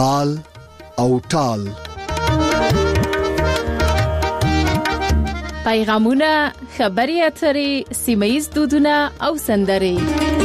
تال او ټال. پیغامونه، خبري اترې، سیمه‌یز دودونه او سندرې.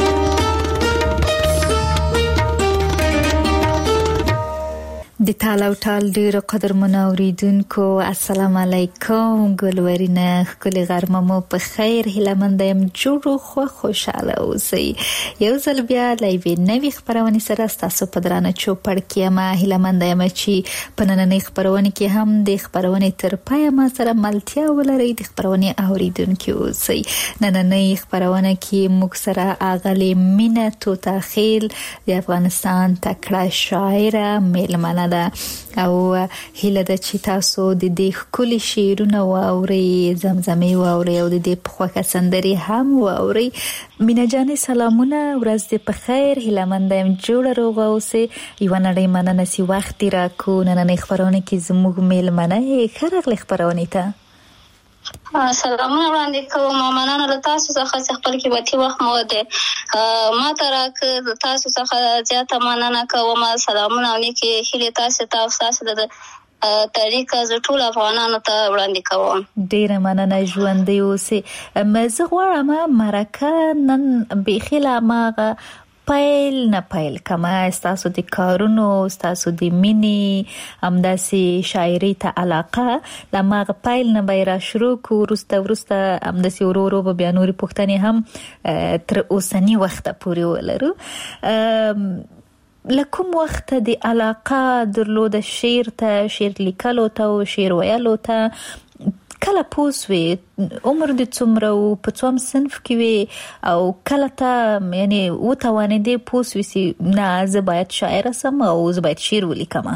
د تال او ټال ډیرو قدرمنو اوریدونکو السلام علیکم. ګلورینه خپل غرمه مو په خیر هیله مند یم. جوړو خو خوشاله اوسئ. یو ځل بیا لایوي نوې خبرونه سره تاسو په درانه چوپړ کې ما هیله مند یم چې په نننۍ خبرونه کې هم د خبرونه تر پای ما سره ملتیا ولرئ. د خبرونه اوریدونکو اوسئ. نننۍ خبرونه کې موږ سره اغلی مینه توتا خیل د افغانستان تکړه شاعره میلمنه ده او هیله ده چې تاسو د دې خولي شعرونه واورئ، زمزمه واورئ او د دې په خوښه سندري هم واورئ. مینا جان سلامونه، ورځ دې په خیر. هیله مند یم جوړ روغ اوسئ. یو نړۍ مننه سي وخت راکو نن خبرونه کې زموږ میلمنه خرغله خبرونه ته سلامونه وړاندې کوم. مننه له تاسو څخه خپل کې وتی وخت مو ده ما تراک تاسو څخه زیاته مننه کوم. سلامونه نیکی هیله تاسو د طریقه ز ټول افغانانو ته وړاندې کوم. ډیره مننه ژوندۍ اوسئ. مزه غواړم مرکه نن بخیله ماغه پایل کما استاسو د کارونو استاسو د مینی همداسي شاعري ته علاقه لمغه پایل نه بیره شروع کو ورسته همداسي ورو بیا نوري پښتني هم تر اوسنی وخت پورې ولرو. لکم وخت د علاقه درلود شعر ته، شعر لیکلو ته او شعر ویلو ته کله پوسوي عمر د څومره او په څوم صنف کې وي او کله ته یعنی و توانې دې پوسوي سي نه زه باید شاعر سم او زه باید شعر ولیکم؟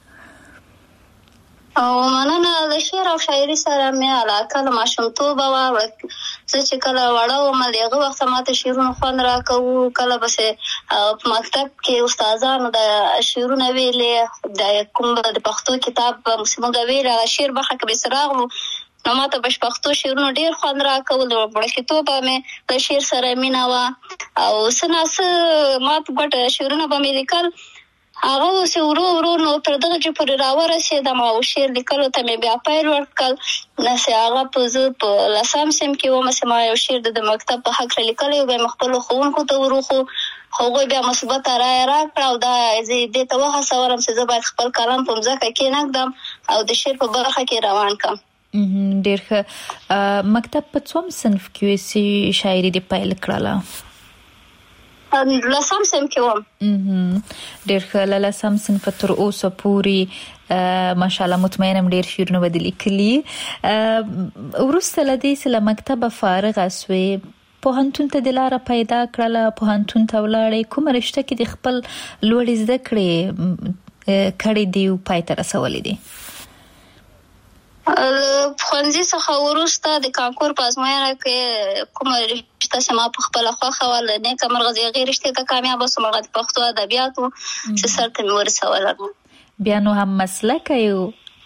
او مننه د شعر او شاعري سره مې علاقه له ماشومتوبه وه. زه چې کله وړه وم دغه وخت ماته شعرونه خوند راکوه. کله بسې په مکتب کې استادانو د شعرونه ویلې، د کوم د پښتو کتاب موږ ویل شعر برخه کې به سراغلو نو ماته په پښتو شعرونه ډیر خوند راکول. وړکتوبه مې د شعر سره مینه وه او سناسه ماته ګټ شعرونه به مې لیکل. هغه اوس ورو نو تر دغه چې پر راورسېدم او شعر لیکلو ته مې بیا پیل ورکړ. نو هغه په لسم سیم کې ومه چې ما یو شعر د مکتب په حق لیکلی او بیا خپل ښوونکو ته وروخو. هغوی بیا مثبت رایه راکړه او دا زه دې ته وهڅولم چې زه باید خپل کلام په مځکه کې نږدم او د شعر په برخه کې روان کړم. ډېر ښه. مکتب په څوم صنف کې چې شاعري دې پیل کړله؟ لسم سیم کې وم. ډېر ښه. لسم صنف تر اوسه پورې ماشاءالله مطمئنم ډېر شعرونه به لیکلي. وروسته له دې چې له مکتبه فارغه سوې پوهنتون ته د لاره پیدا کړله، پوهنتون ته ولاړې، کومه رشته کې د خپل لوړې زده کړې کړې دي او پای ته رسولې دي؟ ښوونځي څخه وروسته د کانکور په ازموینه کې کومه رشته چې ما په خپله خوښه وه نیکه مرغه د هغې رشتې ته کامیابه سوم. هغه د پښتو ادبیاتو چې سر ته مې ورسوله. بیا نو هم مسلکه یو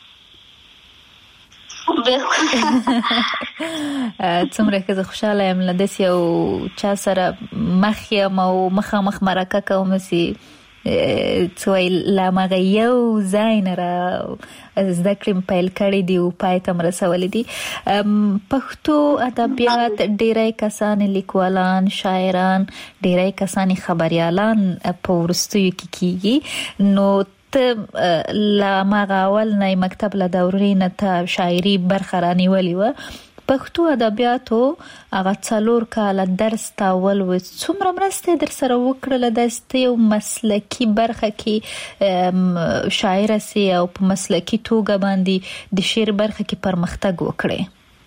څومره که زه خوشحاله یم له داسې یو چا سره مخ یم او مخامخ مرکه کوم چې څوی لامغه یو ځای نه را زده کړم پیل کړی دی او پای ته رسولې دي. پښتو ادبیات ډیری کسان لیکوالان، شاعران، ډیری کسان خبريالان په ورستیو کې کیږي. نو ته لامغه اول نه مکتب له دورې نه ته شاعري برخه رانیولې و. پښتو ادبیاتو هغه 4 کاله درس تاول و. څومره مرسته در سره وکړله د یو مسلکی برخه کې شاعر سي او په مسلکی توګه باندې د شعر برخه کې پرمختګ وکړي؟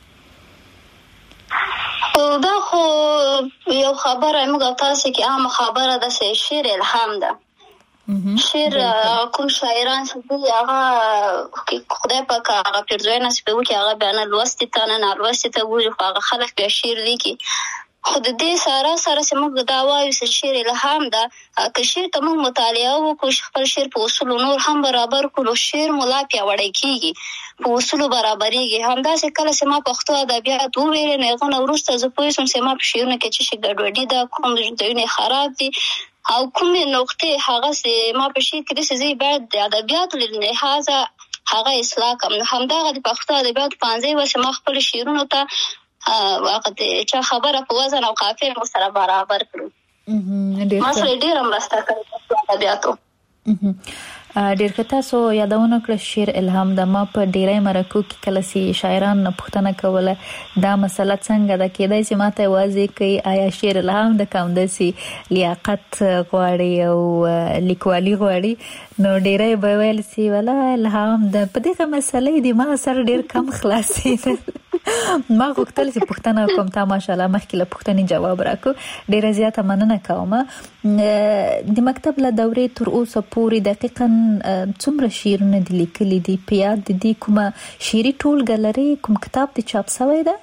دا خو یو خبره موږ تاسو کې عام خبره ده چې شعر الهام ده. شعر کوم شاعران چې هغه خدای پاک هغه پرځای نصیب وکړي هغه بیان لوستي ته نه لوستي ته ګوري خو هغه خلک بیا شعر لیکي. خو د دې سره چې موږ دا وایو چې شعر الهام ده. که شعر ته موږ مطالعه وکړو خپل شعر په اصول نور هم برابر کړو شعر ملا پیاوړی کیږي په اصول برابرېږي. همداسې کله چې ما پښتو ادبیات وویل نه غو وروسته زه پوه شوم چې ما په شعرونو کې چې ګډوډي ده کوم ځایونه خراب دي او کومې نقطې هغه سي ما په شي کې د سزي باید د ادبیات لحاظه هغه اصلاح کوم. همدغه د پښتو ادبیات پانځي وسه ما خپل شعرونو ته وخت چې خبره په وزن او قافیه سره برابر کړو. ما سره ډیر مرسته کوي په ادبیاتو. ډیر که تاسو یادونه کړ شعر الهام د ما په ډیری مرکو کې کله سي شاعران پوښتنه کوله دا مسله څنګه ده کېدای چې ماته واضح کوي آیا شعر الهام د کوم داسي لیاقت غواړي او لیکوالي غواړي نو ډیری به ویل سي ولا الهام د په دغه مسلې د ما سره ډیر کم خلاصي ما غوښتل چې پوښتنه کوم تا ماشاءالله مخکې له پوښتنې جواب راکو ډیره زیاته مننه کوم. د مکتب له دورې تر اوسه پورې دقیقاً څومره شعرونه دي لیکلي دي په یاد دي کومه شعري ټولګه لري کوم کتاب دي چاپ شوی ده؟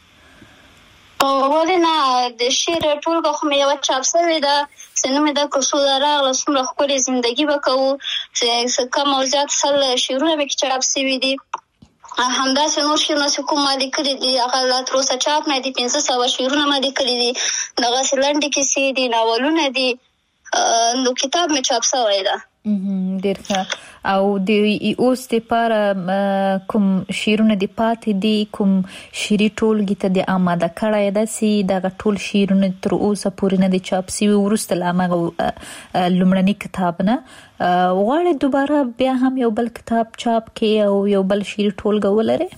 ولې نه د شعر ټولګه خو مې یو چاپ شوی ده چې نوم یې د کوڅو راغله څومره ښکلې زندګي به کوو چې کم او زیات سل شعرونه مې چاپ شوي دي. همداسې نور شعرونه چې کوم ما لیکلي دي هغه لا تر اوسه چاپ نه دي 500 شعرونه ما لیکلي دي دغسې لنډې کیسې دي ناولونه دي نو کتاب مې چاپ شوی ده. ډیر ښه او د اوس دپاره کوم شعرونه دي پاتې دي کوم شعري ټولګي ته د آماده کړی داسې دغه ټول شعرونه تر اوسه پورې نه دي چاپ شوي وروسته له همغه لومړني کتاب نه غواړئ دوباره بیا هم یو بل کتاب چاپ کړئ او یو بل شعري ټولګه ولرئ؟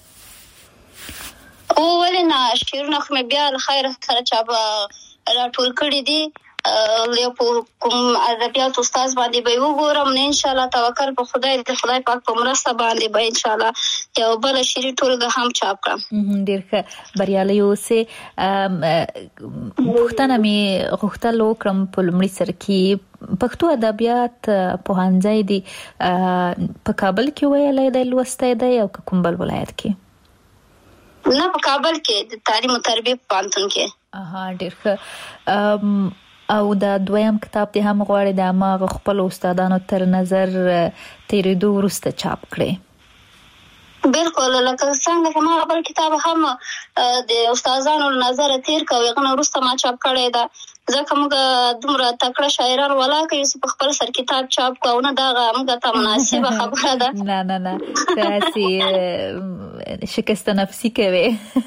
ولې نه شعرونه خو مې بیا له خیره سره چاپ راټول کړي دي یو کوم ادبیات استاد باندې به وګورم نه ان شاء الله توکل په خدای د خدای پاک په مرسته باندې به ان شاء الله یو بل شعري ټولګه هم چاپ کړم. ډیر ښه بریالي اوسئ. پوښتنه مې غوښتل وکړم په لومړي سر کې پښتو ادبیات پوهنځی دی په کابل کې ویلی دی لوستی دی او که کوم بل ولایت کې؟ نه په کابل کې د تعلیم او تربیه پوهنتون کې. ډیر ښه. او دا دویم کتاب دی هم غواړي د هماغه خپلو استادانو تر نظر تیریدو وروسته چاپ کړي؟ بالکل لکه څنګه چې ما بل کتاب هم د استادانو نظر تیر کوي هغه وروسته ما چاپ کړی ده ځکه موږ دومره تکړه شاعران ولاکه یو چې په خپل سر کتاب چاپ کوو نه دغه موږ ته مناسبه خبره ده. نه تاسې شکست نفسي کوي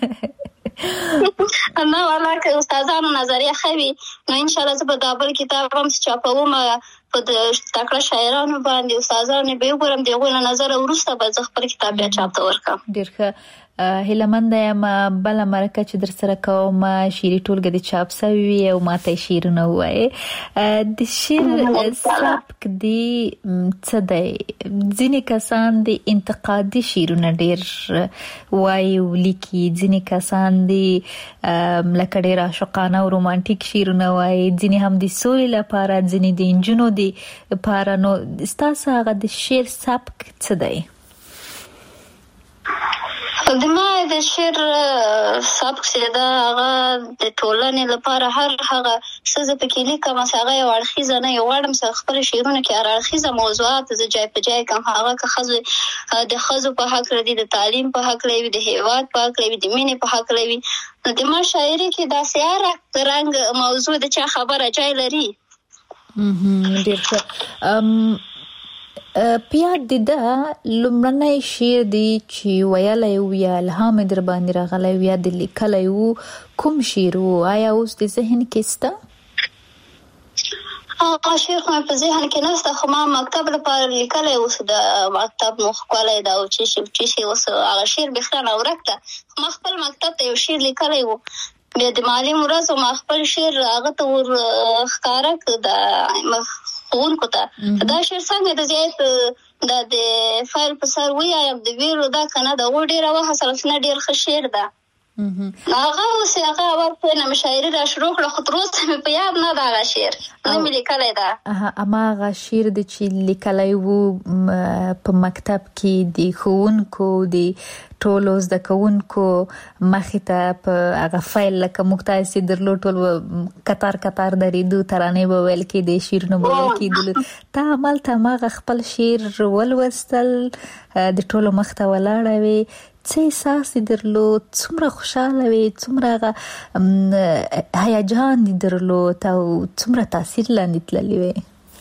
نه ولاکه استادانو نظریه خوي نو ان شاء الله زه به دا بل کتاب هم چاپوم په د تکړه شاعرانو باندې استادانو به وګورم دغه له نظر وروسته به زه خپل کتاب بیا چاپ ته ورکړم. ډیر ښه. هیلهمند یم بل مرکه چې در سره کوم شعري ټولګه د چاپ شوی وي او ماته شعرونه وایي د شعر سبک دی څه دی؟ ځینې کسان د انتقادي شعرونه ډیر وایي ولیکي ځینې کسان د لکه ډیر عاشقانه او رومانټیک شعرونه وایي ځینې هم د سولې لپاره ځینې د نجونو لپاره نو ستاسو هغه د شعر سبک څه دی؟ د ما د شعر سبک چې ده هغه د ټولنې لپاره هر هغه څه زه پکې لیکم چې هغه یو اړخیزه نه یو غواړم چې خپل شعرونه کې هر اړخیزه موضوعات زه جای په جای کړم هغه که ښځو د ښځو په هکله دي د تعلیم په هکله وي د هېواد په هکله وي د مینې په هکله وي نو د ما شاعري کې داسې هر رنګ موضوع د چا خبره جای لري. ډېر ښه. په یاد دي ده لومړنی شعر دی چې ویلی و یا الهام در باندې راغلی و یا د لیکلی و کوم شعر و؟ آیا اوس د ذهن کې شته؟ شعر خو مې په ذهن کې نشته خو ما مکتب لپاره لیکلی اوس د مکتب مو ښکلی ده او چې اوس هغه شعر بېخیانه ورک ده خو ما خپل مکتب ته یو شعر لیکلی و بیا د معلم ورځ ما خپل شعر هغه ته ور ښکاره کړ د ښوونکو ته دا شعر څنګه د زیات د فایل په سر ویایم د ویلو دا که نه د هغو ډېره وهڅول چې نه ډېر ښه شعر ده هغه اوس هغه ورته نه مشاعري را شروع کړه خو تر اوسه مې په یاد نه ده هغه شعر نه مې لیکلی ده. هماغه شعر دی چې لیکلی و په مکتب کې د ښوونکو د ټول زده کوونکو مخې ته په هغه فایل لکه موږ تاسو درلو ټول کتار درېدو ترانې به ویل کېدې شعرونه به ویل کېدل تا عملته ما خپل شعر ولوستل د ټولو مخ ته ولاړه وې څه احساس درلود څومره خوشاله وې څومره هیجان درلود او څومره تاثیر لاندې تللی وې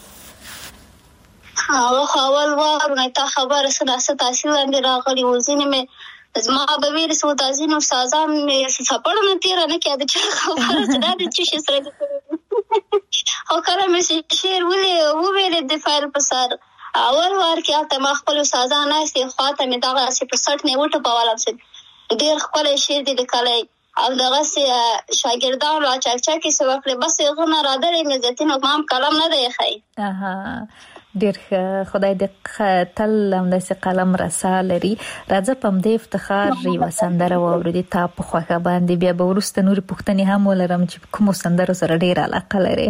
اول واره تا خبره څه تاثیر لاندې راغلی و ځینې مې زما به ویل څو د ځینو استادان مې څپړه نه تېره نه کېده چې خبره چې دا د څه شي سره دي او کله مې شعر وویلې د فایل په سر اول وار کې هلته ما خپل استادان ناستې خواته مې دغسې په سټ نه وټپولم چې ډېر ښکلی شعر دې لیکلی او دغسې شاګردان را چکچکې څه وکړې بس هغه نه رادلې مې زیاتین ما هم قلم نه دی ایښی ډېر خدای دې تل همداسې قلم رسا لري راځه په همدې افتخار یوه سندره واورو د تا په خوښه باندې بیا به وروسته نورې پوښتنې هم ولرم چې کومو سندرو سره ډېر علاقه لرې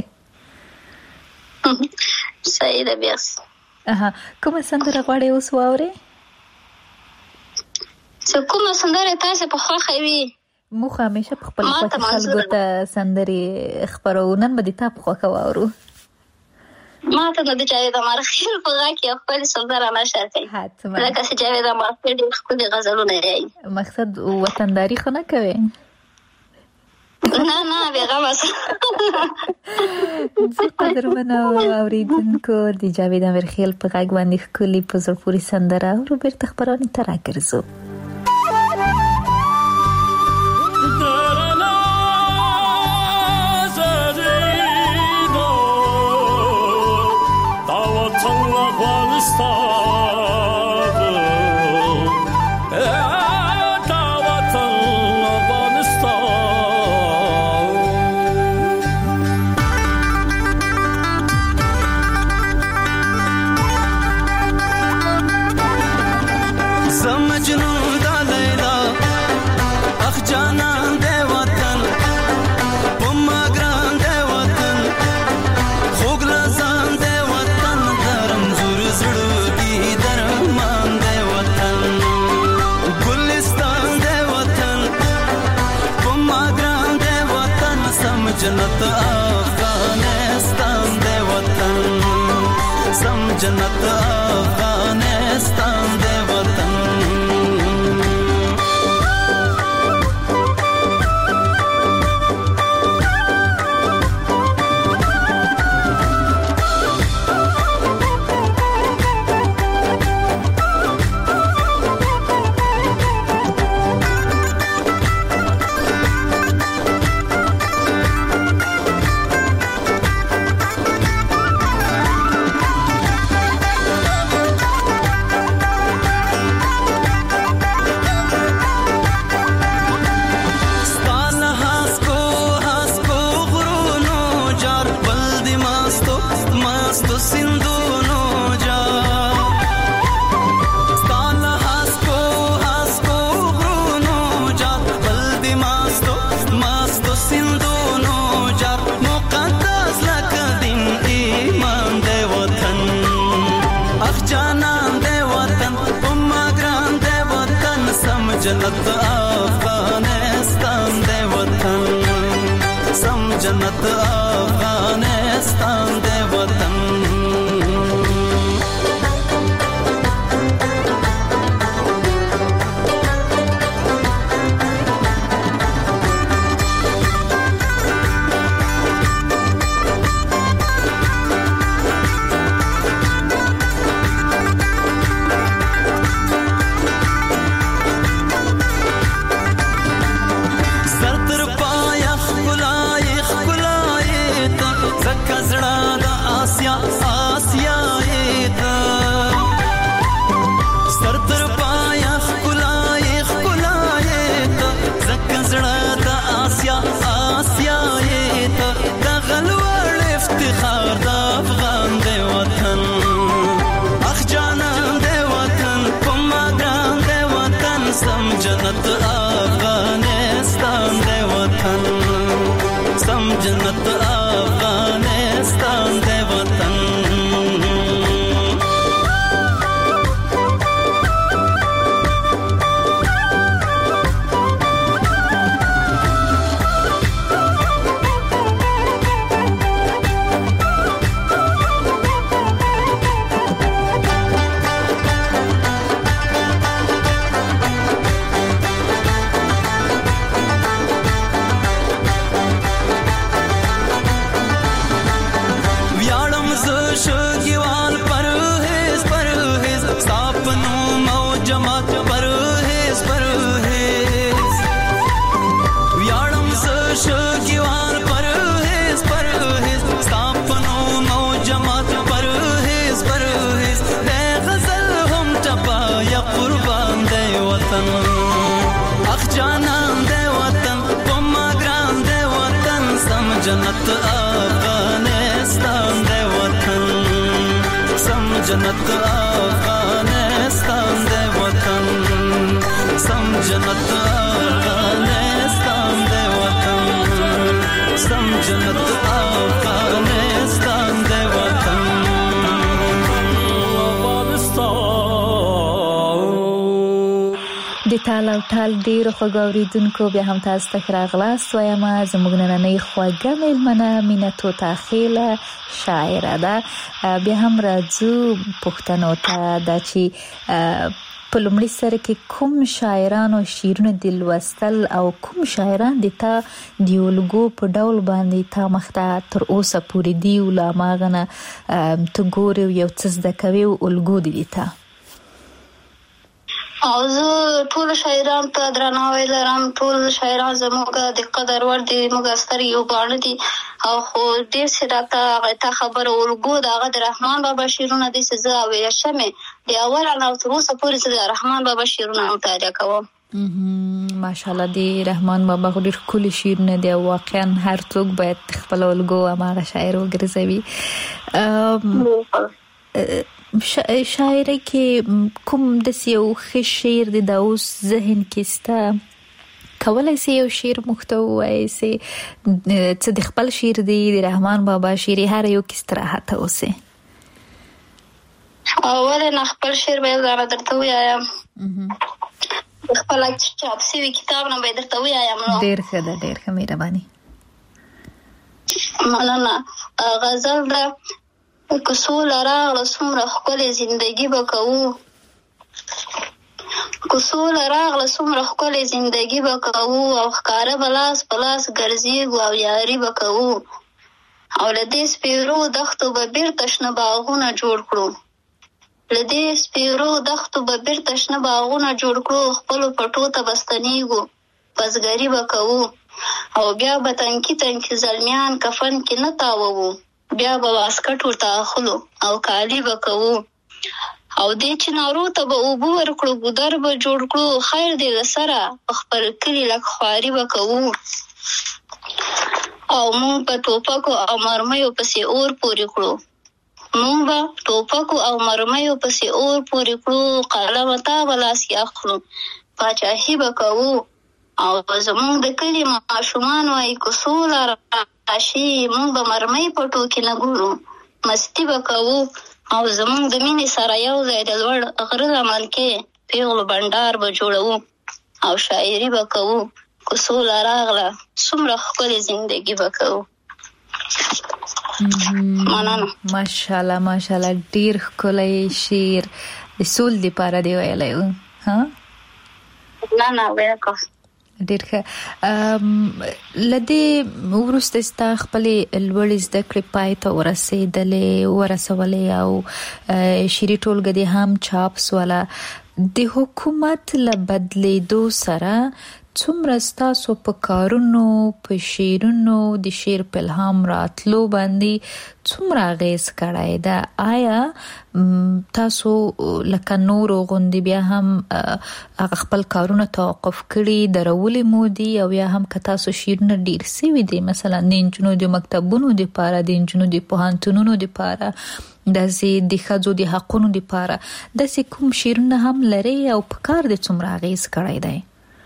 صحیح ده بیا کومه سندره غواړې اوس واورې چې کومه سندره تاسو په خوښه وي موږ همیشه په خپل خوښه خلکو ته سندرې خپرو نن به د تا په خوښه واورو ما ته د جاوید امارخیل په غږ کې خپل سندره نشر کوي لکه چې جاوید امارخیل ډېر ښکلي غزلونه یې مقصد وطنداري خو نه کوي نه بیغمه زه قدرمنو اوریدونکو د جاوید امارخیل په غږ باندې ښکلي په زړه پورې سندره اورو بیرته خپرونې ته راګرځو जन्नत अफगानिस्तान दे वतन सम जन्नत अफगानिस्तान दे वतन जन्नत अफगानिस्तान दे वतन सम जन्नत अफगानिस्तान दे वतन جنت افغانستان دے وطن سم جنت افغانستان دے وطن سم جنت افغانستان دے وطن د ټال او ټال ډیرو خوږو اوریدونکو بیا هم تاسو ته راغلاست وایم زموږ نننۍ خوږه میلمنه مینه طوطا خیله شاعره ده بیا هم راځو پوښتنو ته دا چې په لومړي سره کې کوم شاعرانو شعرونه د لوستل او کوم شاعران د تا د الګو په ډول باندې تا مخته تر اوسه پورې دی ولا ماغنه ته ګورې یو څه زده کوي الګو دي تا او زه ټول شاعران ته درناوی لرم ټول شاعران زموږ د قدر وړ دي موږ ستر یو باڼه دي او خو ډېر څه راته خبره الګو د هغه د رحمان بابا شعرونه دي چې زه اویه شمې د اول نه تر اوسه پورې زه د رحمان بابا شعرونه مطالعه کوم ماشاءالله د رحمان بابا ډېر ښکلي شعرونه دي واقعا هر څوک باید خپل الګو هغه شاعر وګرځوي شاعري کې کوم د یو ښه شعر د اوس ذهن کې ستا کولای شي یو شعر محتوی سي چې د خپل شعر دی د رحمان بابا شعر هر یو کې استراحت اوسه اول نه خپل شعر به درته وایم خپل چاپ سوي کتاب نه به درته وایم ډېر ښه مهرباني مننه غزل ده کسول راغله څومره ښکلې زندګي به کوو کسول راغله څومره ښکلې زندګي به کوو او ښکاره به لاس په لاس ګرځېږو او یاري به کوو او له دې سپېرو دښتو به بیرته شنه باغونه جوړ کړو خپلو پټو ته به ستنېږو بزګري به کوو او بیا به تنکي زلمیان کفن کې نه تاووو بیا به واسکټ ورته اخلو او کالي به کوو او دې چنارو ته به اوبه ورکړو ګودر به جوړ کړو خیر دې له سره په خپل کلي لږ خواري به کوو او موږ به ټوپکو او مرمیو پسې اور پورې کړو قلم تا به لاس کې اخلو پاچاهي به کوو او زموږ د کلي ماشومان وایي که سوله راشي موږ به مرمۍ په ټوکې نه ګورو مستي به کوو او زموږ د مینې سره یو ځای د لوړ غره لمن کې پیغلو بنډار به جوړوو او شاعري به کوو که سوله راغله څومره ښکلې زندګي به کوو مننه ماشاءالله ډیر ښکلی شعر د سول لپاره دی ویلی ها نه ویل ډیر ښه لدې ورسته ستا خپلې لوړې زده کړې پای ته ورسولې او شعري ټولګه دې هم چاپ سوله د حکومت له بدلېدو سره څومره ستاسو په کارونو په شعرونو د شعر په الهام راتلو باندې څومره اغیز کړی ده آیا تاسو لکه نورو غوندې بیا هم خپل کارونه توقف کړي درولې مو دي او یا هم که تاسو شعرونه ډیر سوي دي مثلا د نجونو د مکتبونو دپاره د نجونو د پوهنتونونو دپاره داسې د ښځو د حقونو دپاره داسې کوم شعرونه هم لري او په کار د څومره اغیز کړی دی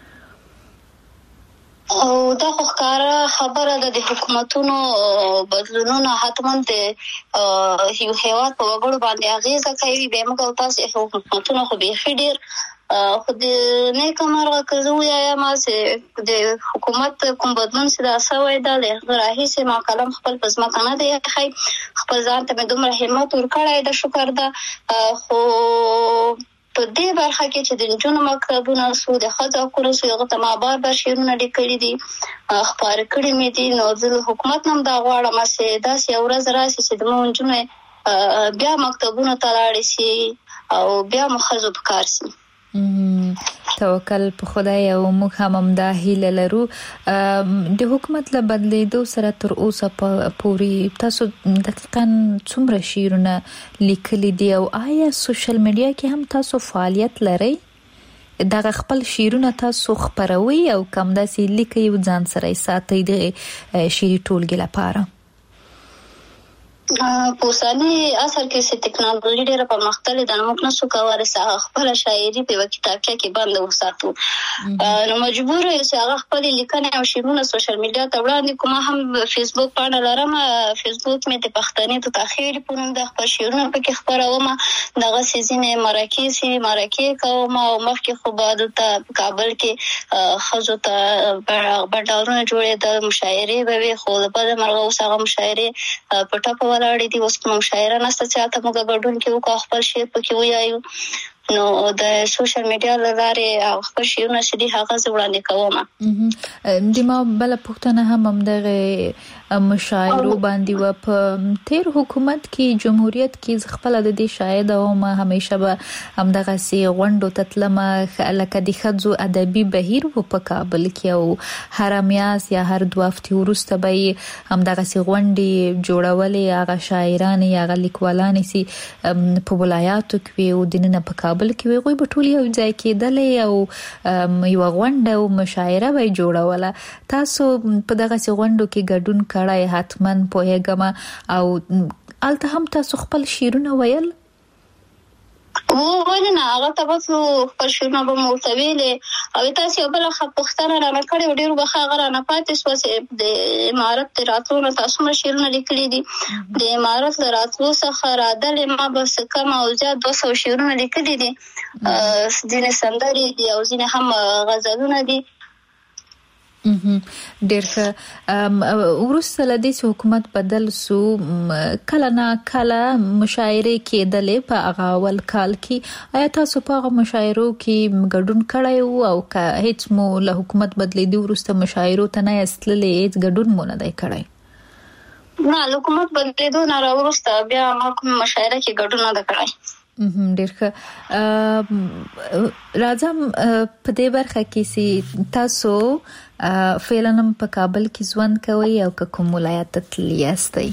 او دا خو ښکاره خبره ده د حکومتونو بدلونونه حتما د یو هېواد په وګړو باندې اغېزه کوي بیا موږ او تاسې حکومتونه خو بیخي ډېر خو د نیکه مرغه که زه ووایم چې د حکومت کوم بدلون چې دا سوی ده له هغه راهیسې ما قلم خپل په ځمکه نه دی ایښی خپل ځان ته مې دومره همت ورکړی ده شکر ده خو په دې برخه کې چې د نجونو مکتبونه سو د ښځو حقونه سو هغه ته ما بار شعرونه لیکلي دي خپاره کړي مې دي نو زه حکومت هم دا غواړم چې داسې یو ورځ راشي چې زموږ نجونې بیا مکتبونو ته لاړې شي او بیا مو ښځو په کار شي توکل په خدای او موږ هم همدا هیله لرو د حکومت له بدلېدو سره تر اوسه پورې تاسو دقیقاً څومره شعرونه لیکلي دي او آیا سوشل میډیا کې هم تاسو فعالیت لرئ دغه خپل شعرونه تاسو خپروي او کوم داسې لیکي او ځان سره ساتي د شعري ټولګې لپاره په اوسني عصر کې چې ټکنالوژي ډېره پرمختللې ده، موږ نشو کولی چې خپله شاعري په یوه کتابچه کې بنده وساتو. نو مجبور یو چې هغه خپلې لیکنې او شعرونه سوشل میډیا ته وړاندې کړو. ما هم فیسبوک پاڼه لرم، فیسبوک مې د پښتنې د تاخیر په نوم د خپل شعرونه پکې خپروم. دغسې ځینې مرکې کوم او مخکې خو به دلته په کابل کې ښځو ته بنډارونه جوړېدل، مشاعرې به وي، خو د بده مرغه اوس هغه مشاعرې په ټپه ولاړې دي. اوس کوم شاعره نشته چې هلته موږ ګډون کې وکړو، خپل شعر پکې ویایو. نو د سوشل میډیا له لارې خپل شعرونه چې دي هغه زه وړاندې کوم. د ما بله پوښتنه هم همدغې مشاعرو باندې وه. په تېر حکومت کې جمهوریت کې زه خپله د دې شاهده وم، همیشه به همدغسې غونډو ته تلمه، لکه د ښځو ادبي بهیر و په کابل کې، او هره میاشت یا هر 2 هفتې وروسته به یې همدغسې غونډې جوړولې. هغه شاعرانې یا هغه لیکوالانې چې په ولایاتو کې وي او دننه په کابل کې وي، هغوی به ټول یو ځای کېدلې او یوه غونډه او مشاعره به یې جوړوله. تاسو په دغسې غونډو کې ګډون کړی حتما پوهېږم، او هلته هم تاسو خپل شعرونه ویل؟ ولې نه، هغه ته به تلو، خپل شعرونه به مو ورته ویلې. او تاسې یو بله پوښتنه رانه کړې وه، ډېرو به ښه هغه رانه پاتې شوه چې د امارت د راتلو نه تاسو څومره شعرونه لیکلي دي. د امارت له راتلو څخه رادلې ما بس کم او زیات 200 شعرونه لیکلي دي. ځینې سندرې دي او ځینې هم غزلونه دي. ډېر ښه. وروسته له دې چې حکومت بدل سو، کله نه کله مشاعرې کېدلې په هغه اول کال کې. آیا تاسو په هغه مشاعرو کې ګډون کړی و، او که هیڅ مو له حکومت بدلېدو وروسته مشاعرو ته نه یاست تللي، هیڅ ګډون مو نه دی کړی؟ نه، له حکومت بدلېدو نه راوروسته بیا ما کوم مشاعره کې ګډون نه دی کړی. ډېر ښه. راځم په دې برخه کې چې تاسو فعلا په کابل کې ژوند کوئ او که کوم ولایت ته تللي یاستئ؟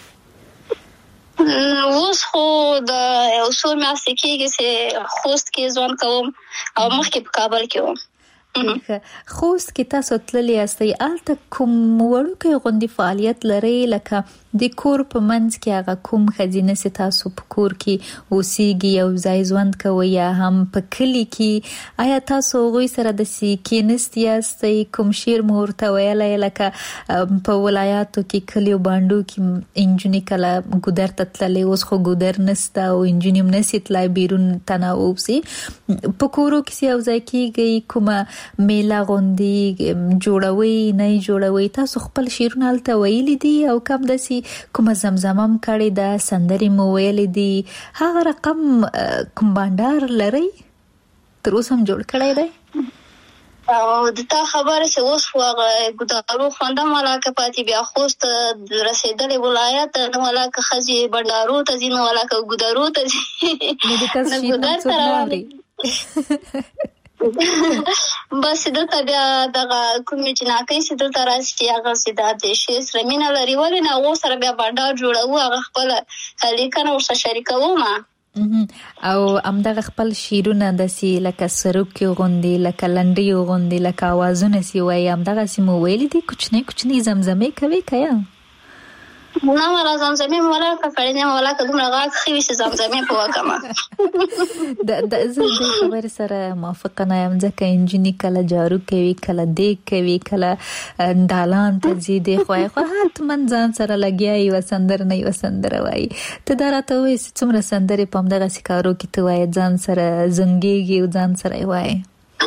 اوس خو د یو څو میاشتې کېږي چې خوست کې ژوند کوم او مخکې په کابل کې وم. خوست کې تاسو تللي یاستئ، هلته کوم وړوکی غوندې فعالیت لرئ، لکه د کور په منځ کې هغه کوم ښځینه چې تاسو په کور کې اوسیږي، یو ځای ژوند کوئ، یا هم په کلي کې؟ آیا تاسو هغوی سره داسې کېنست یاستئ، کوم شعر مو ورته ویلی؟ لکه په ولایاتو کې کلیو بانډو کې نجونې کله ګودر ته تللې، اوس خو ګودر نسته او نجونې هم نسي تلای بیرون تنه ووسي. په کورو کې یو ځای کېږئ، کومه میله غوندې جوړوئ نه جوړوئ؟ تاسو خپل شعرونه هلته ویلي دي او کم داسې کومه زمزمه هم کړې ده، سندرې مو ویلې دي، هغه رقم کوم بانډار لرئ تر اوسه هم جوړ کړی دی؟ او د تا خبره چې اوس خو هغه ګودارو خوند هم ولاکه پاتې، بیا خوست رسېدلې ولایت نه ولاکه ښځې بنډارو ته ځي، نه ولاکه ګودارو ته ځي، نه ګودر ته روانې. بس دلته بیا دغه کومې جناکۍ چې دلته راشي چې هغه چې د شعر سره مینه لري، ولې نه هغو سره بیا بنډار جوړوو، هغه خپله لیکنه ورسره شریکوم. او همدغه خپل شعرونه داسې لکه سروکي غوندې، لکه لنډیو غوندې، لکه اوازونه چې وایي، همدغسې مو ویلي دي؟ کوچنۍ کوچنۍ زمزمې کوي که یا؟ نه والا زمزمې مې ولاکه کړې نه، ولاکه دومره غاښ ښه وي چې زمزمې په وکړم. زه دې خبرې سره موافقه نه یم، ځکه نجونې کله جارو کوي، کله دیګ کوي، کله دالان ته ځي، دی خو حتما ځان سره لګیا یوه سندره نه یوه سندره وایي. ته دا راته وایي چې څومره سندرې په همدغسې کارو کې ته وایې، ځان سره زنګېږي او ځان سره یې وایې؟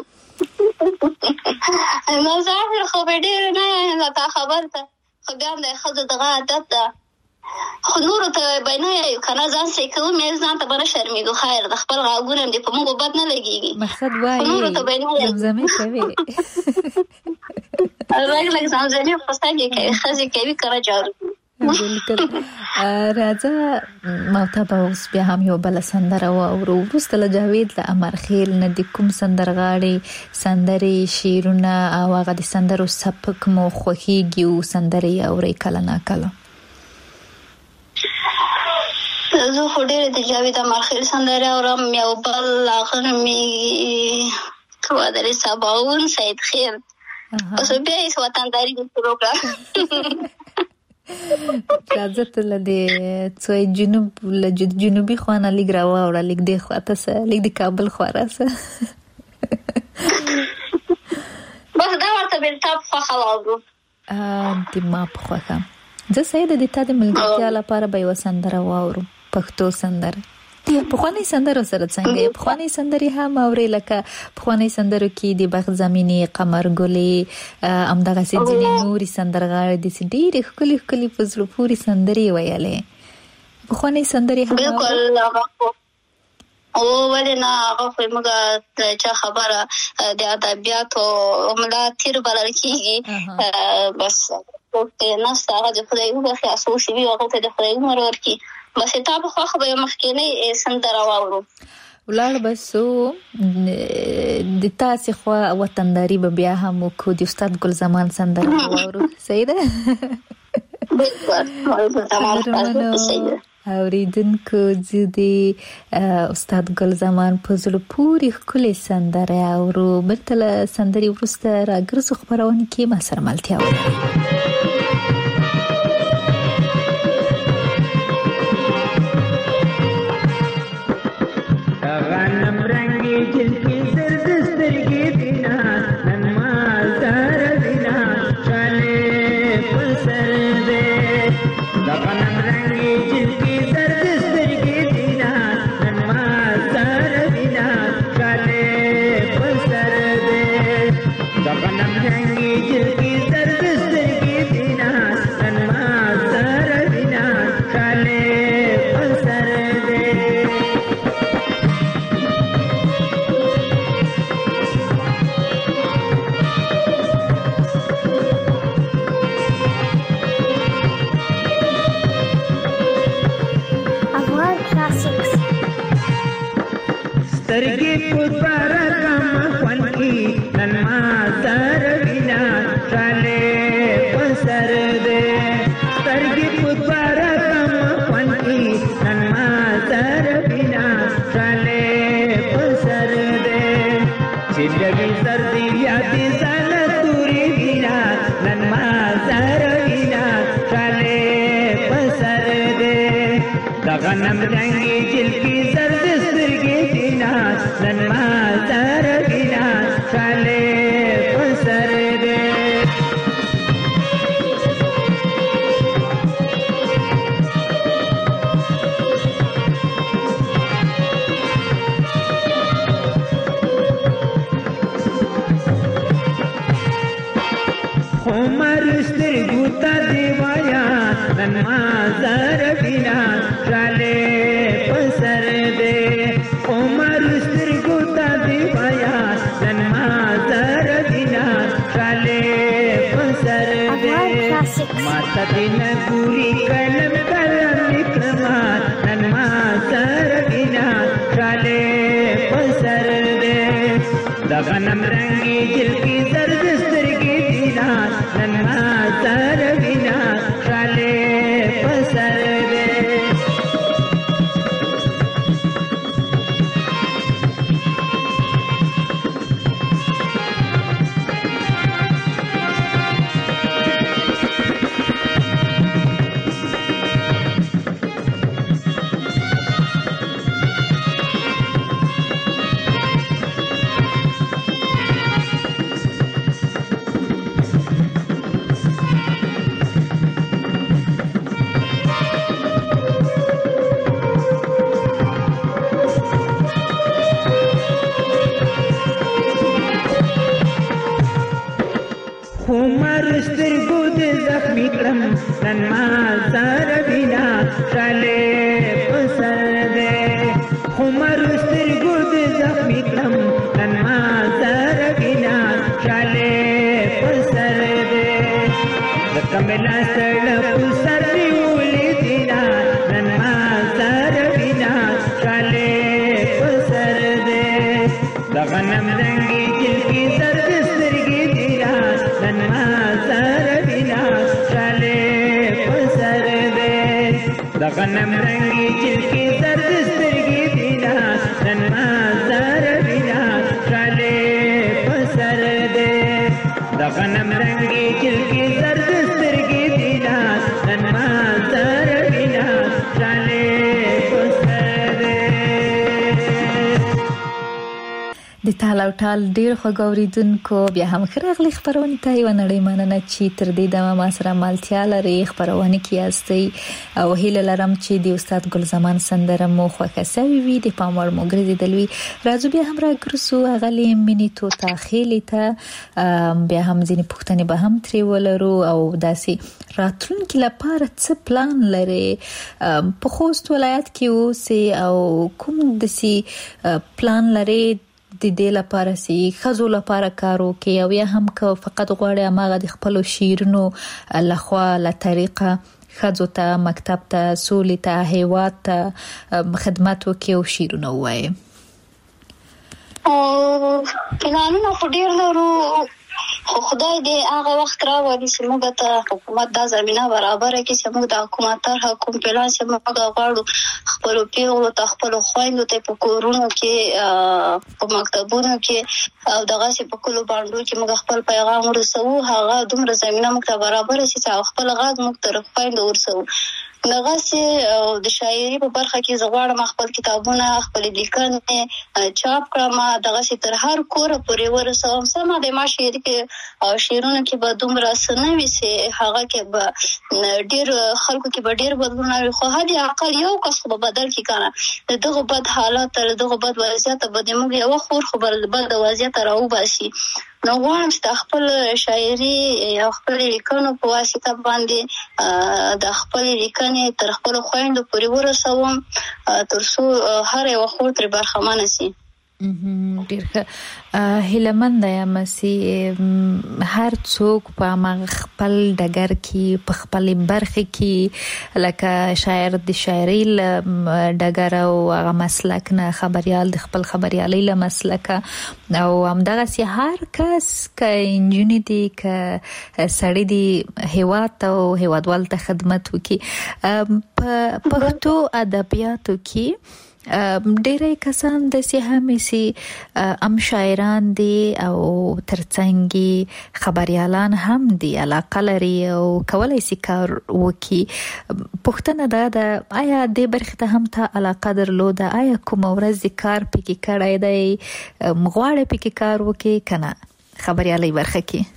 نو ظاهر خو به ډېر نه یم تا خبر ته، خو بیا هم د ښځو دغه عادت ده، خو نورو ته به نه یو که نه ځان سې کوو، مې ځان ته به نه شرمېږو، خیر د خپل غږونه هم دې په موږ بد نه لګېږي، مقصد وایي زمزمې کوي. لږ لږ زمزمې خو څنګه کوي، ښځې کوي که نه جارو. بالکل. راځه محتابه اوس بیا هم یو بله سندره واورو. وروسته له جاوید له امرخیل نه د کوم سندرغاړي سندرې، شعرونه او هغه د سندرو سبک مو خوښیږي او سندرې اورئ کله نا کله؟ زه خو ډېرې د جاوید امرخیل سندرې اورم. یو بل هغه نومېږي وادرې سباون سید خیر، اوس بیا یې وطنداري شروع کړه. راځه ته له جنوبي خوانه لګ راوړه لګ د خواته سره لګ د کابل خواراسه بس دا ورته بل تاب خو خلاصو د ما په خوخه زه سید د تا د ملګرتیا لپاره به وسندره واورم پښتو سندره په خواني سندرو سره څنګه په خواني سندري هم اوري لکه په خواني سندرو کې د بخت زميني قمر ګلي امدغه سيدي نوري سندرغاړي د سيدي خلي فزلو پوری سندري ویلې په خواني سندري هم بالکل او ولنا هغه موږ چې خبره د ادبیات او عمله تیر بلل کیږي بس نه ستاره د خدای په خیاسو سی وی هغه ته د خدای مرور کی بس ته په خو به مخکینه سندره واورو ولړ بسو د تاسو خو وطنداري به بیا هم کو د استاد ګل زمان سندره واورو سیده بالکل اوریدونکو زدي استاد ګل زمان په زړه پوری خولي سندره اورو بلتل سندري ورسته راګرځو خبرونه کې ما سره ملتیا و غنم رنگي جلکی زردسترګي دینا نما زار دینا چاله پسر دے غنم رنگي جلکی زردسترګي دینا نما زار دینا چاله پسر دے غنم رنگي جلکی زردسترګي دینا نما زار دینا چاله پسر دے سترګې پوتار کم خوانکی ننما سر وینا چاله پسر دے سترګې پوتار کم خوانکی ننما سر وینا چاله پسر دے زندگی سردی یادی سال توری وینا ننما سر وینا چاله پسر دے غنم رنگی جلکی زرد سترګې دینا ننما زر دینا چاله پسر دے عمر سترګو ته دیوایا ننما زر دینا چاله پسر دے عمر سترګو ته دیوایا ننما زر دینا چاله پسر دے ماته دین ګوري کلم کلم نکما ننما زر دینا چاله پسر دے غنم رنگي جلکی زرد سترګي دینا ننما زر دینا چاله پسر دے عمر سترګو دې زخمي کړم ننما زر دینا چاله پسر دے عمر سترګو دې زخمي کړم ننما زر دینا چاله پسر دے کملا سړ پسر نیولې دینا ننما زر دینا چاله پسر دے غنم رنگي جلکی زرد سترګي دینا ننما زر دینا چاله پسر دے غنم رنگي جلکی زرد سترګي دینا ننما زر دینا چاله پسر دے غنم رنگي جلکی زرد سترګي دینا د تال او ټال ډیر خوګوریدونکو بیا هم خراغلی خبرونه ته یو نړۍ مننه چې تر دې دمه ما سره مالتیا لري خبرونه کیاستي او هیله لرم چې د استاد ګل زمان سندره مو خوښه سوي وي د پاموړ مو ګرځیدلوي راځو بیا هم راګرسو غلي مینیټو تاخیلی ته بیا هم ځینې پوښتنې به هم تری ولرو او داسې راتلونکي لپاره څه پلان لري په خوست ولایت کې اوسئ او کوم داسې پلان لري د دې لپاره سي خزو لپاره کارو کې او یا هم که فقط غواړي اماغه د خپل شیرونو لخوا له طریقه خزو ته مکتب ته سولې ته هیواد ته خدمت وکي او شیرونو وایي پلانونه خو ډیر لرو خو خدای دې هغه وخت راوړي چې موږ ته حکومت دا زمينه برابر کړي چې موږ د حکومت تر حکم پلان چې موږ غواړو خپل پیغلو ته خپل خويندو ته په کورونو کې په مکتبونو کې او دغه چې په کلو باندې چې موږ خپل پیغام ورسو هغه دومره زمينه موږ ته برابر شي چې خپل غږ موږ ته خويندو ورسو دغه چې د شاعري په برخه کې زغواړم خپل کتابونه خپل لیکنې چاپ کړم دغه چې تر هر کور پورې ورسوم سم د ما شعر کې او شعرونو کې به دومره سنوي چې هغه کې به ډیر خلکو کې به ډیر بدلون راوي خو هدي عقل یو کس به بدل کی کنه دغه بد حالات دغه بد وضعیت به د موږ یو خور خبر بد وضعیت راو باسي نو غواړم چې خپل شاعري او خپل لیکنو په واسطه باندې د خپل لیکنې تر خپل خويندو پورې ورسوم ترڅو هر یو خور تر برخمن شي ډیر هیلمند یم چې هر څوک په خپل ډګر کې په خپل برخه کې لکه شاعر د شاعري ډګر او هغه مسلک نه خبريال د خپل خبريالي له مسلک او همدغه سي هر کس ک انجنیر دي ک سړی دي هیواد او هیوادوال ته خدمت وکي په پښتو ادبیاتو کې ډېرې کسان د سیمه سي شاعران دي او ترڅنګ خبريالان هم دي علاقه لري او کولای سي کار وکي پښتنه دا آیا د برخه ته هم ته علاقه درلوده آیا کوم ورځ کار پکې کړای دی مغواړي پکې کار وکي کنه خبريالي برخه کې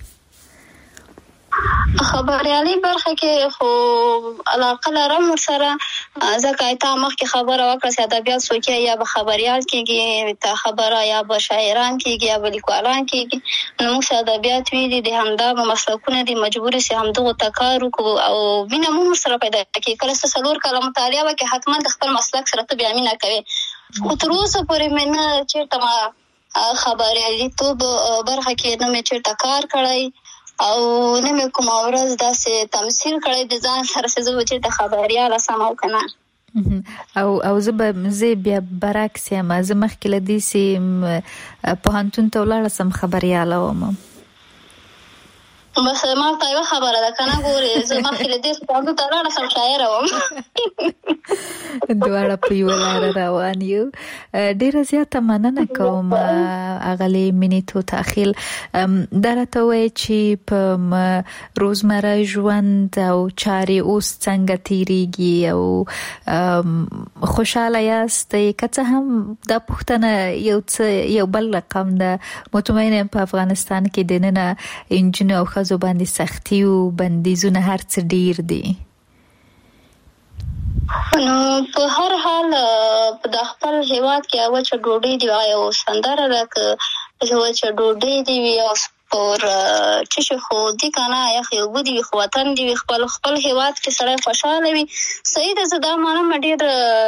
خبريالي برخه کې خو علاقه لرم سره ځکه ایته مخکې خبره وکړه چې ادبیات سوچي یا به خبريال کېږي ته خبره یا به شاعران کېږي یا به لیکوالان کېږي نو موږ ادبیات وی دي د همدا مسلکونه دي مجبور سي همدغه تکارو او مینه مو سره پیدا کېږي کله چې څلور کلمه مطالعه وکړي حتما د خپل مسلک سره ته بیا مینه کوي خو تر اوسه پورې مینه چیرته ما خبريالي تو برخه کې نه مې چیرته کار کړی او نه مې کوم ورځ داسې تمثيل کړی د ځان سره چې زه چې د خبريال سمو کنه او زه بیا برعکس یم زه مخکې لدی سي په هانتون ته ولاړ سم خبريال وم بس ما ته یو خبره ده کنه ګورې زه مخکې لدی سي په ته ولاړ سم شاعر وم دواړه په یو لار روان یو ډیره زیاته مننه کوم اغلی مینیټو تاخیل درته وای چې په روزمره ژوند او چاري اوس څنګه تیریږي او خوشاله یاست کته هم د پښتنه یو بل رقم ده مطمئنه په افغانستان کې دنه انجن او خزو باندې سختي او بندیزونه هر څه ډیر دي نو په هر حال د خپل هیواد کې او چې ډوډۍ دی او سندره راکه چې ډوډۍ دی او پر چې خو دي کنه یا خو بودی خو وطن دی خپل هیواد کې سره خوشاله وي صحیح ده زدا مانه ډیر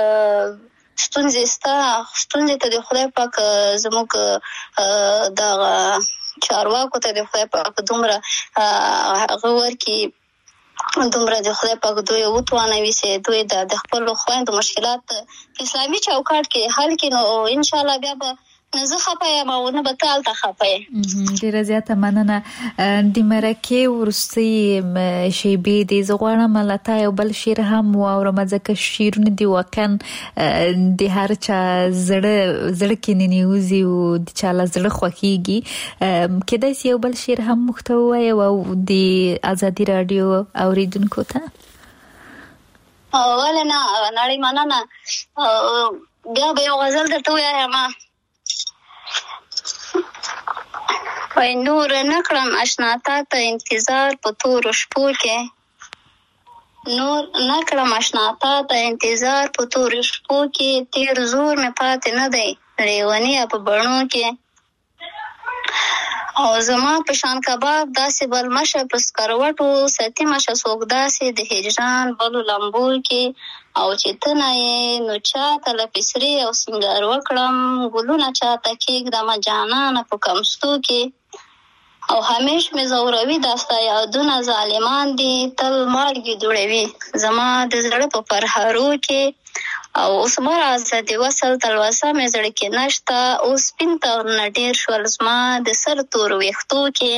ستونزې ته د خدای پاک زموږ د چارواکو ته د خدای پاک دومره غوړ کې دومره د خدای پاک دوی وتوانوي چې دوی د خپل خويندو مشکلات اسلامي چوکاټ کې حل کړي نو ان شاء الله بیا به نه زه خپایم او نه به تال ته خپایم ډیره زیاته مننه د مرکه ورسي شیبې د زغړم لته یو بل شیر هم او رمزکه شیرونه دی واقعا د هر چا زړه کې نیوزي او د چا زړه خوخيږي کله چې یو بل شیر هم محتوی او د ازادي رادیو اوریدونکو ته ولنا نړۍ مننه بیا به یو غزل درته وایم وای نور نکړم آشنا تا ته انتظار په تورو شپو کې، نور نکړم آشنا تا ته انتظار په تورو شپو کې، تیر زور مې پاتې نه دی ریونی په بڼو کې، او زما په شان کباب داسې بل مشه په سکروټو، ستی مشه څوک داسې د هجران بلو لمبو کې، او چې ته نه یې نو چاته له پسرې او سینګار وکړم، ګلونه چاته کېږدم جانانه په کمستو کې، او همیش مې زوروي داستا یادونه ظالمان دي، تل مالګې دوړوي زما د زړه په پرهارو کې، او اوس مرازه د وصل تلوسه مې زړه کې نشته، اوس سپین تورونه ډېر شول زما د سر تورو ویښتو کې،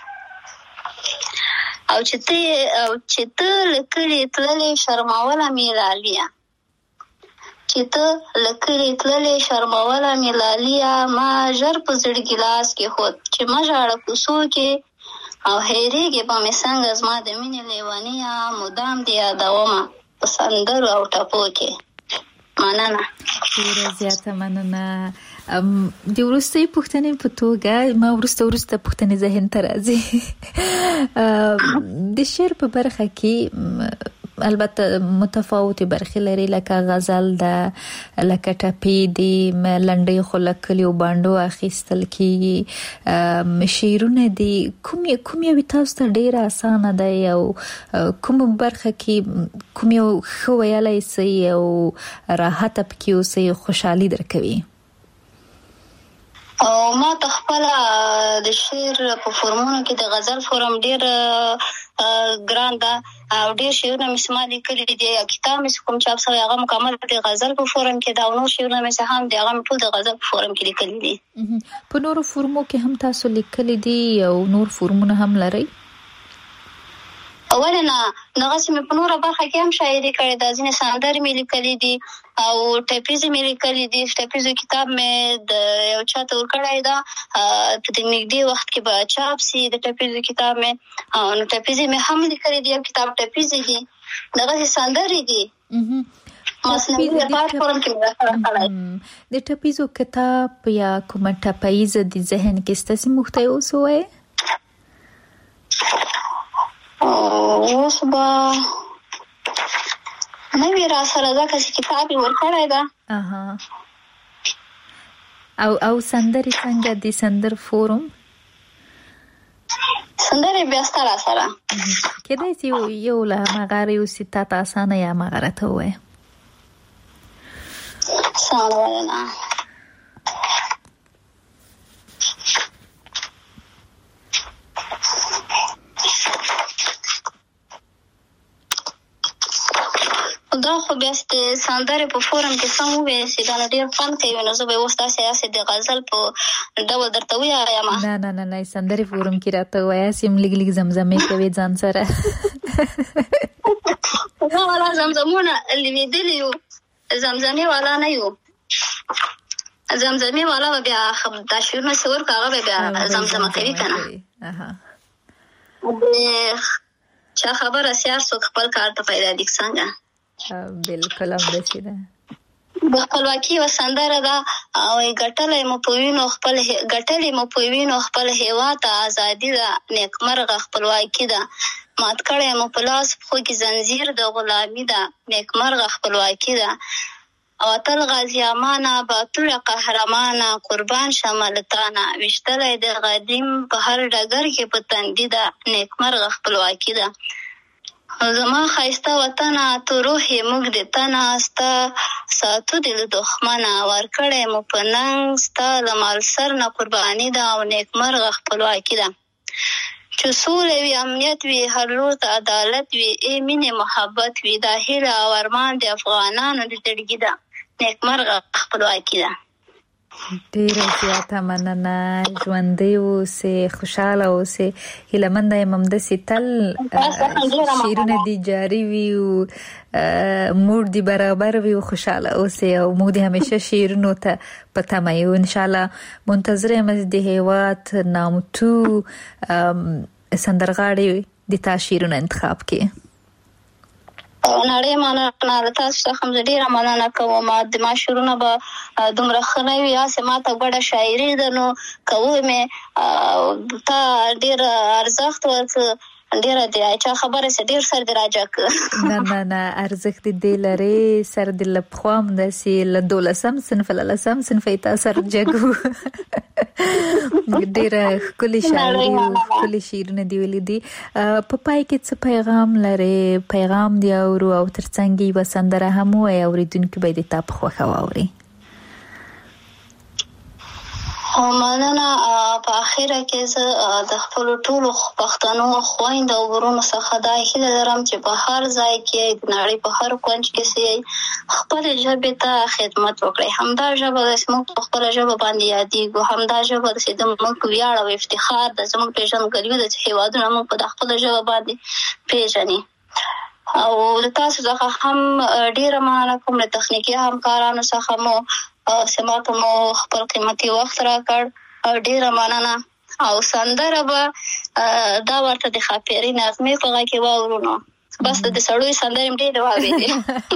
او چې ته له کلي تللې شرموله مې لاليه، چې ته له کلي تللې شرموله مې لاليه، ما ژر په زړه ګیلاس کې خود چې ما ژاړه کوڅو کې، او هېرېږي به مې څنګه زما د مینې لیونیه، مدام دې یادومه په سندرو او ټپو کې. مننه. ډیره زیاته مننه. د وروستۍ پوښتنې په توګه ما وروسته پوښتنې ذهن ته راځي. د شعر په برخه کې البته متفاوتې برخې لري، لکه غزل ده، لکه ټپې دي، لنډۍ خو له کلیو بانډو اخیستل کېږي، شعرونه دي. کوم یو تاسو ته ډېره اسانه دی او کوم برخه کې کوم یو ښه ویلی سئ او راحته پکې اوسئ، خوشحالي درکوي؟ او ما ته خپله د شعر په فورمونو کې د غزل فورم ډېر ګران ده، او ډېر شعرونه مې ما لیکلي دي، کتاب مې کوم چاپ شوی هغه مکمل د غزل په فورم کې ده، او نور شعرونه مې هم دي هغه مې ټول د غزل په فورم کې لیکلي دي. په نورو فورمو کې هم تاسو لیکلي دي او نور فورمونه هم لرئ؟ اول نه نغسې مې په نوره برخه کې هم شاعري کړې ده، ځینې سندرې مې لیکلي دي او ټپیزې مې لیکلي دي. ټپیزو کتاب مې د یو چا ته ورکړی ده، په د نږدې وخت کې به چاپ سي د ټپیزو کتاب مې، نو ټپیزې مې هم لیکلي دي، یو کتاب ټپیزې دي، دغسې سندرې دي. د ټپیزو کتاب یا کومه ټپیزه د ذهن کې ستاسې موږ ته یې اوس ووایې؟ اوس به نه وي را سره، ځکه چې کتاب یې ورکړی ده. او سندرې څنګه د سندر فورم؟ سندرې بیا ستا را سره کېدای شي یو له هماغه یوسي تا ته اسانه یا هماغه راته ووایه. سمه مننه. دا خو بیا د سندرې په فورم کې سم ووایې چې دا ډېر خوند کوي، نو زه به اوس داسې د غزل په ډول درته ووایم. نه سندرې فورم کې راته ووایاست، لږ لږ زمزمې کوي ځان سره. دا والا زمزمونه لوېدلي یو، زمزمې والا نه یو. زمزمې والا به بیا دا شعرونه چې ورکړه هغه به بیا زمزمه کوي که نه. چا خبره سیار څوک خپل کار ته پیدا دي څنګه. بالکل هم داسې ده. د خپلواکي یوه سندره ده، او ګټلې مو په وینو خپل هېواد ته ازادي ده، نیکمرغه خپلواکي ده، مات کړی مو په لاس پښو کې زنځیر د غلامي ده، نیکمرغه خپلواکي ده، او تل غازي امانه باتوره قهرمانه، قربان شمالتانه ویشتلی د قدیم په هر ډګر کې په تندي ده، نیکمرغه خپلواکي ده. زما ښایسته وطنه تو روح یې موږ د تنه، ستا ساتو دې له دښمنه، ورکړی مو په ننګ ستا له مالسر نه قرباني ده، او نیکمرغه خپلواکي ده. چې سوله وي، امنیت وي، هر لور ته عدالت وي، ای مینې محبت وي، دا هیله او ارمان د افغانانو د زړګي ده، نیکمرغه خپلواکي ده. ډیره زیاته مننه. ژوندی اوسئ، خوشحاله اوسئ. هیلهمنده یم همداسې تل شعرونه دې جاري وي او موډ دې برابر وي او خوشحاله اوسئ، او موږ دې همیشه شعرونو ته په تمه یو. انشاءالله منتظره یم د هیواد نامتو سندرغاړي د تا شعرونه انتخاب کړي. نړۍ مننه تاسو څخه ډیره مننه کوم. ما شعرونه به دومره ښه نه وي، هسې ما ته ګډه شاعري ده، نو کوو مې تا ډېر ارزښت ورکړه، ډېره دی چا خبره سي ډېر سر دی راجع کړ. نه ارزښت دې لري سر دې له پخوا هم داسې له 12 صنف له 10 صنف یې تا سر جګو. ډېره ښکلې شاعري او ښکلې شعرونه دې ویلي دي. په پای کې څه پیغام لري؟ پیغام دې اورو او ترڅنګ یې سندره هم وایي، اورېدونکي به دې تا په خوښه واوري. مننه. په اخره کې زه د خپل ټولو پښتنو خویندو او ورونو څخه دا هیله لرم چې په هر ځای کې د نړۍ په هر کونج کې سي خپل ژبې ته خدمت وکړي. همدا ژبه د زموږ په خپل ژبه باندې یادېږو، همدا ژبه د زموږ ویاړ او افتخار د زموږ پیژندګلوي د هیوادونو موږ په خپل ژبه باندې پیژني. او تاسو څخه هم ډیره مننه کوم، له تخنیکي همکارانو څخه مو سماته مو خپل قیمتي وخت راکړ، ډیره مننه. او سندره به دا ورته د خاپیري نغمې په غږ کې واورو، نو بس د سړوي سندرې ډیره واورېدې.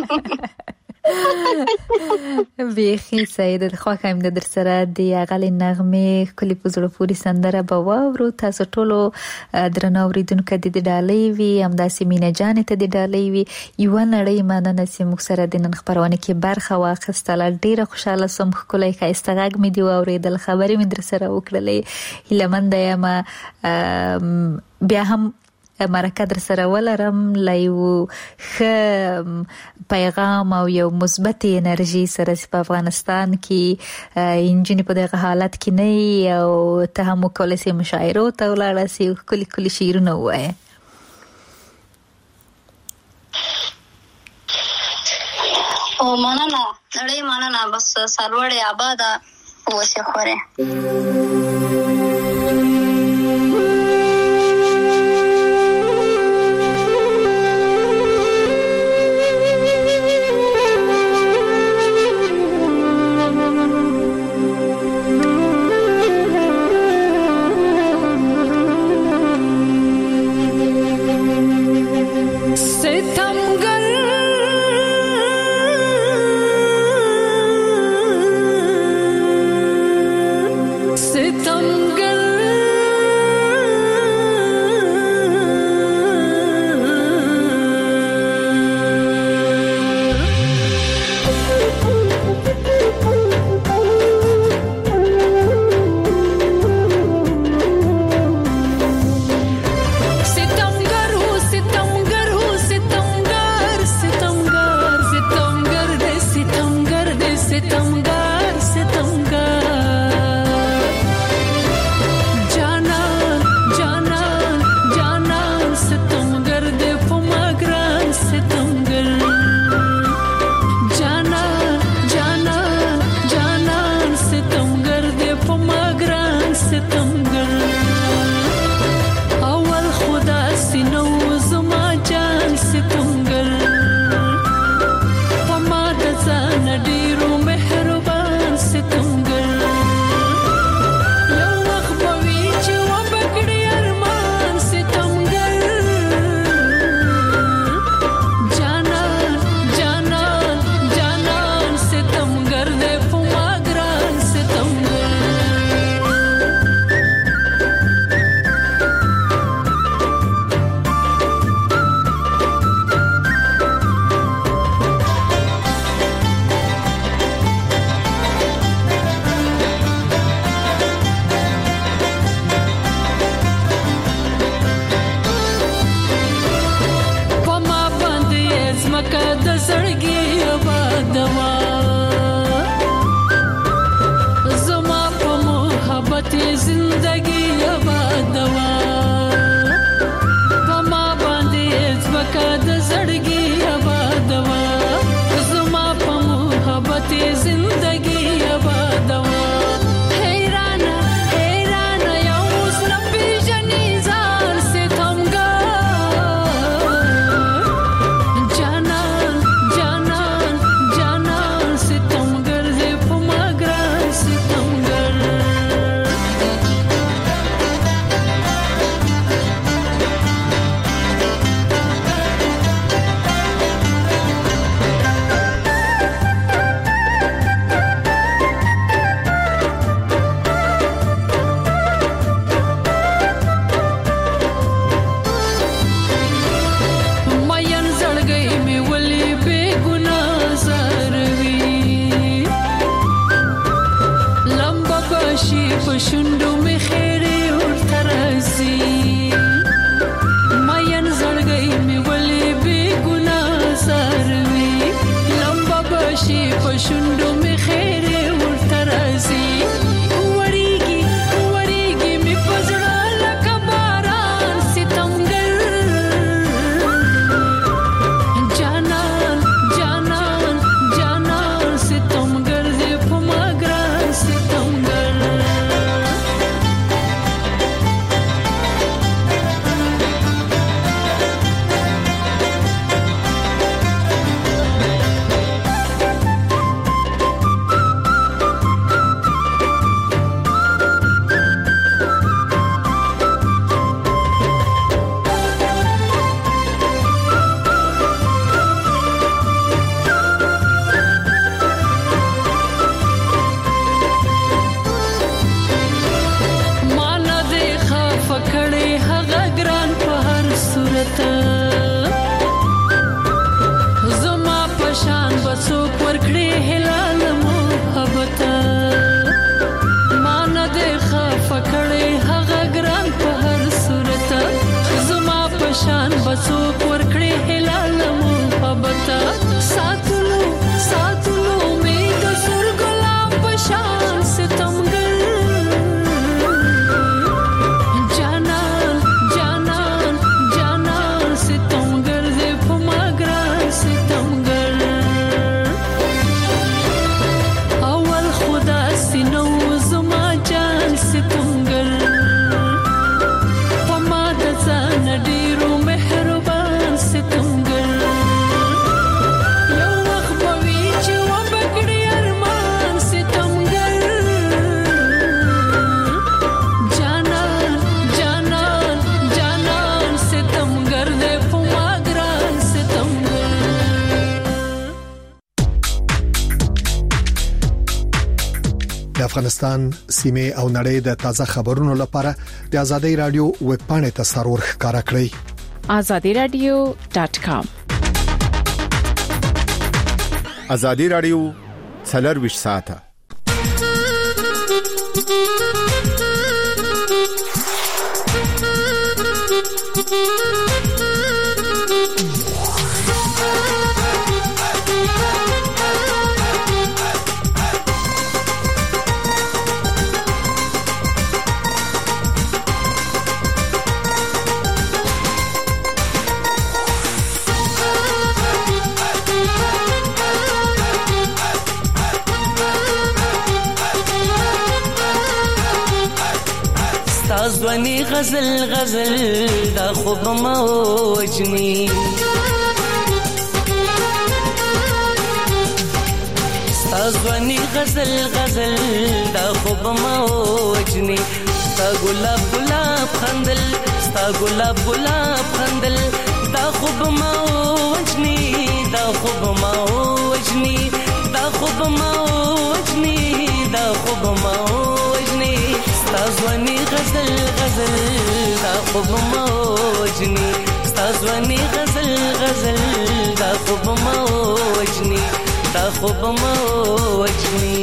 بیخي سید خوښه ام در سره د اغلې نغمې کلی په زړه پورې سندره به واورو. تاسو ټولو درنو اوریدونکو د دې ډالۍ وي همداسې مینا جان ته د ډالۍ وي. یو نړۍ مننه چې موږ سره د نن خبرونه کې برخه واخیستله. ډیره خوشاله سوم، ښکلی ښایسته غږ مې دی واورېدل، خبرې مې در سره وکړلې. هیلهمنده یم بیا هم مرکه در سره ولرم له یو ښه پیغام او یو مثبت انرژي سره چې په افغانستان کې انجونې په دغه حالت کې نه او ته هم وکولی سې مشاعرو ته ولاړه سې ښکلي ښکلي شعرونه ووایې. مننه نړۍ مننه. بس سرلوړې آباده اوسې خورې. सितमगर افغانستان سیمه او نړۍ د تازه خبرونو لپاره د ازادي رادیو ویب پاڼه ته سرور ښکارا کړئ azadiradio.com ازادي رادیو 24 ساعته ځواني غزل غزل دا خوب موجني ځواني غزل غزل دا خوب موجني ستا ګلاب ګلاب خندل ستا ګلاب ګلاب خندل دا خوب موجني دا خوب موجني دا خوب موجني دا خوب موجني ستازواني غزل غزل دا خوب موجني ستازواني غزل غزل دا خوب موجني دا خوب موجني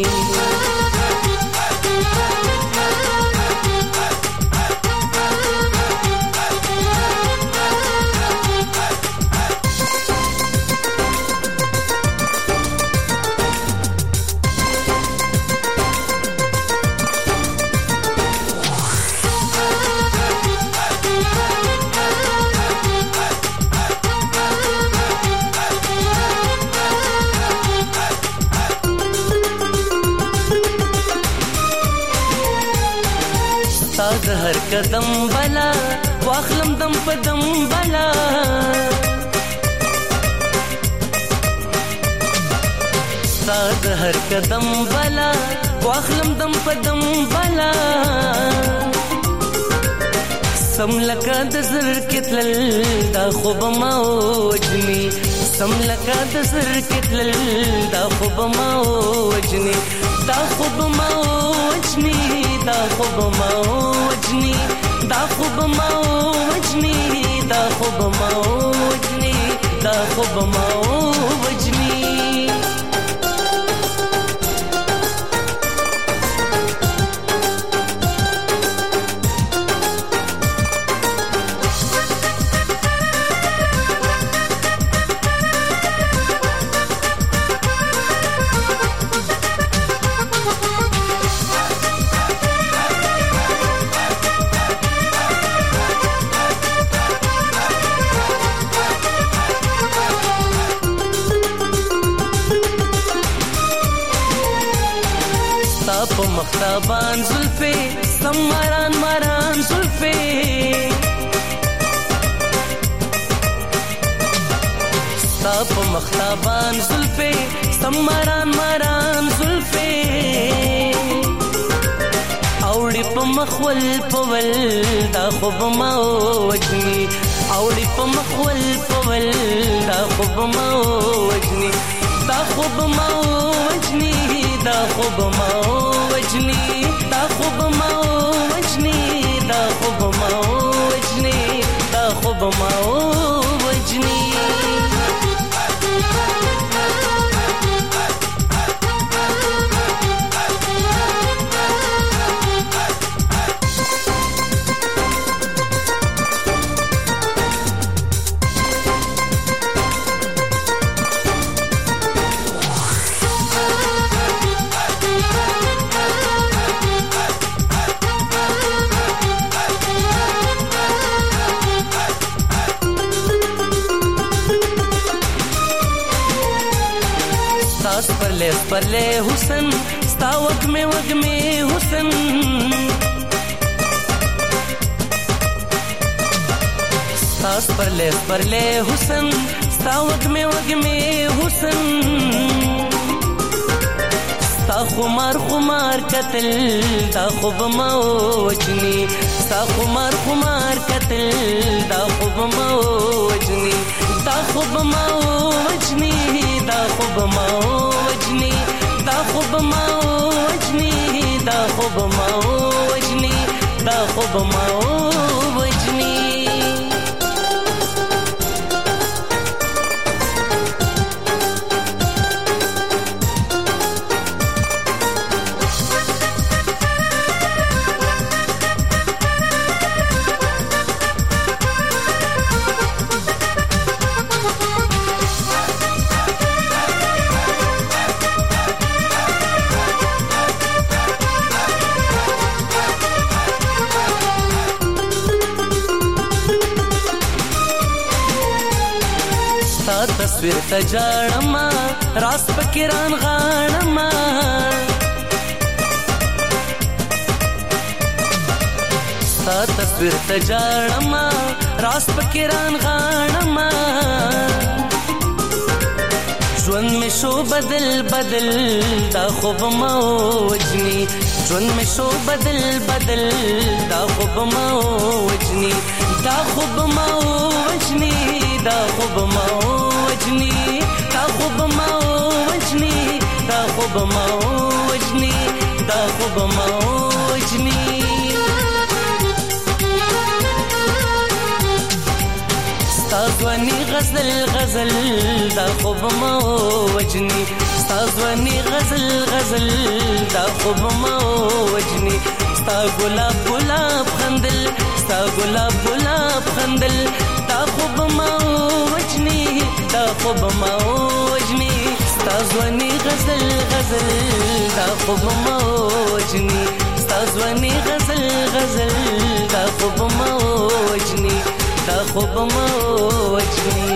هر قدم بلا واخلم دم په دم بلا ساد هر قدم بلا واخلم دم په دم بلا سم لکه د زر کتل دا خوب موجني سم لکه د زر کتل دا خوب موجني دا خوب موجني دا خوب موجني دا خوب موجني دا خوب موجني دا خوب موجني په مختابان زلفې سماران ماران زلفې ستا په مختابان زلفې سماران ماران زلفې اوړي په مخول پول دا خوب ما وجني اوړي په مخول پول دا خوب ما وجني دا خوب ما وجني دا خوب ما وجني دا خوب ما وجني دا خوب ما وجني دا خوب ما وجني परले हुसन स्ता वग में हुसन सास परले हुसन स्ता वग में हुसन स्ता खुमार कतल दा खुब मौजनी स्ता खुमार कतल दा खुब मौजनी दा खुब मौजनी दा खुब मौजनी दा खुब मौजनी दा खुब मौजनी दा खुब मौजनी تصویر تجارما راست پکران غانما ستا تصویر تجارما راست پکران غانما ژوند می شو بدل دا خوب موجنی ژوند می شو بدل دا خوب موجنی دا خوب موجنی دا خوب موجنی دا خوب موجنی دا خوب موجنی دا خوب موجنی ستازوانی غزل دا خوب موجنی ستازوانی غزل دا خوب موجنی ستا گلاب خندل ستا گلاب خندل دا خوب موجنی دا خوب موجنی ستا زوانی غزل دا خوب موجنی ستا زوانی غزل دا خوب موجنی دا خوب موجنی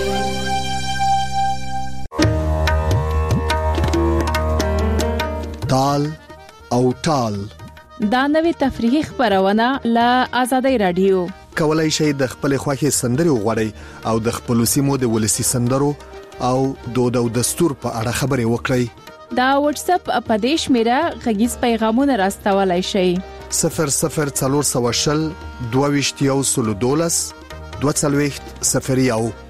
تال او ټال دا نوې تفریحي خبرونه له آزادۍ رادیو کولای شئ د خپل خوښي سندري وغوړئ او د خپل سیمو د ولسی سندرو او دود او دستور په اړه خبري وکړئ. دا واتس اپ اپدیش میرا غږیز پیغامونه راستولای شئ 00420 22 240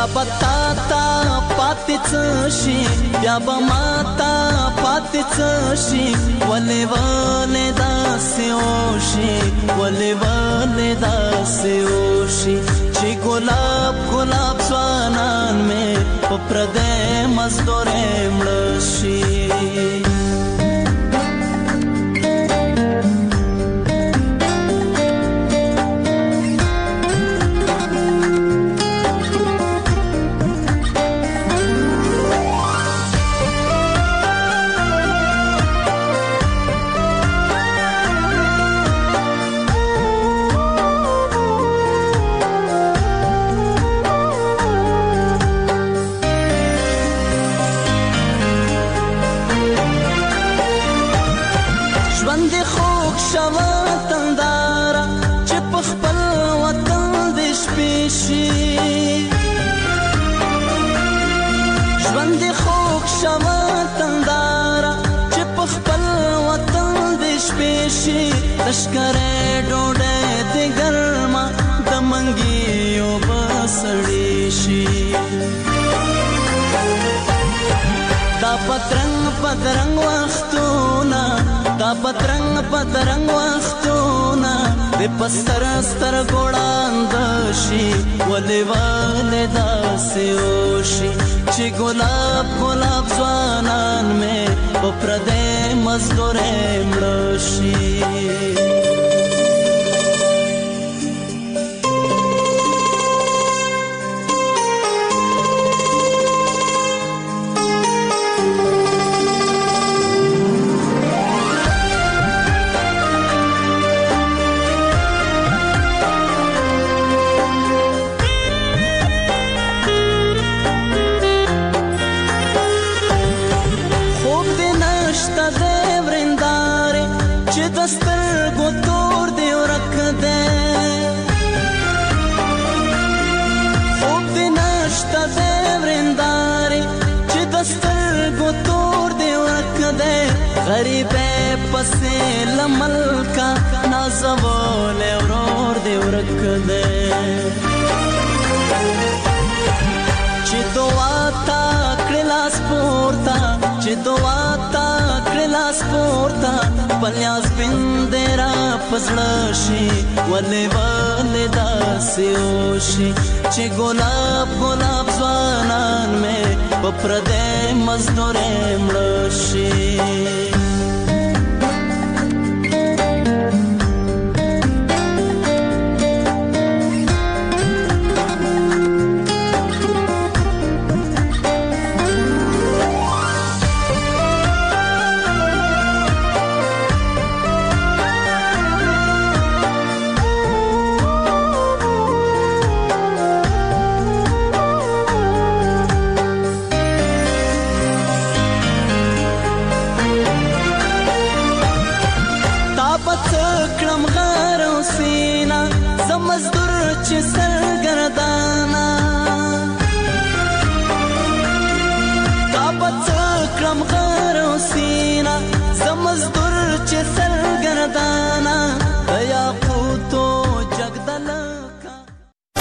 بتا تا پاتې شي بیا به ماتا پاتې شي ولې ولې داسې وشي ولې ولې داسې وشي چې ګلاب ګلاب ځوانان مې په پردې مزدورې مړه شي لشکره ډوډۍ د ګرما د منګیو بسړې شي دا پترنګ پترنګ وختونه دا پترنګ پترنګ وختونه د پستر ستر ګوړاند شي ولې ولې داسې وشي چې ګلاب ګلاب ځوانان مې په پردې مزدورې مړه شي غریبه پسې لملکا نازول ورور دې ورک دې چې دعا تا کړلاس پورتا چې دعا تا کړلاس پورتا پلیاس بندرا پسړ شي ولې ولې داسې وشي چې ګلاب ګلاب ځوانان مې په پردې مزدورې مړه شي